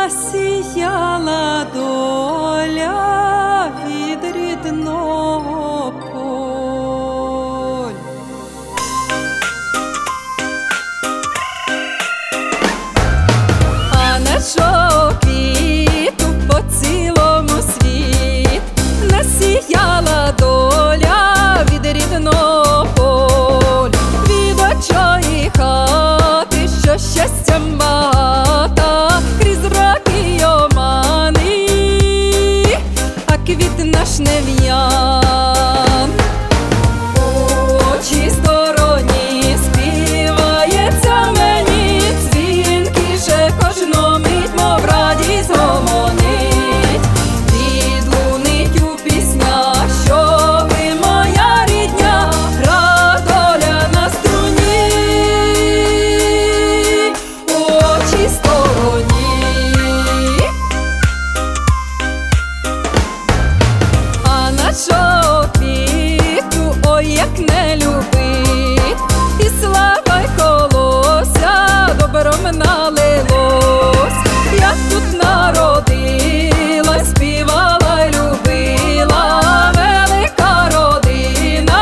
засіяла доля від рідного поля. А нашого квіту по цілому світ насіяла доля від рідного поля, від очої хати, що щастя мата, крізь роки й омани, а квіт наш не в'ян. У очій стороні співається мені дзвінкіше, кожну мить, мов радість гомонить. Відлунить у піснях, що ви моя рідня, гра доля на струні. У очій стороні. А нашого квіту, ой, як не любить, і слава й колося добром налилось. Я тут народилась, співала й любила, велика родина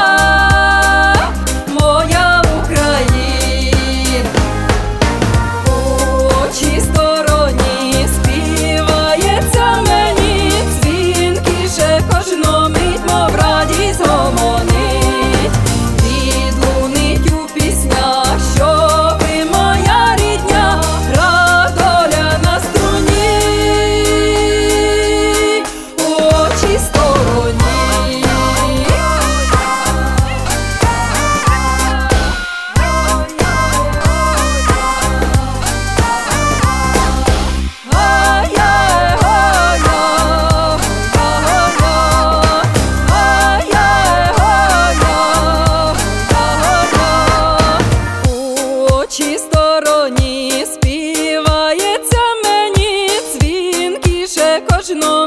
моя Україна. У очій стороні співається мені дзвінкіше, кожну мить, мов радість гомонить. Відлунить у піснях, що ви моя рідня, гра доля на струні. У очій стороні. У очій стороні співається мені дзвінкіше, кожну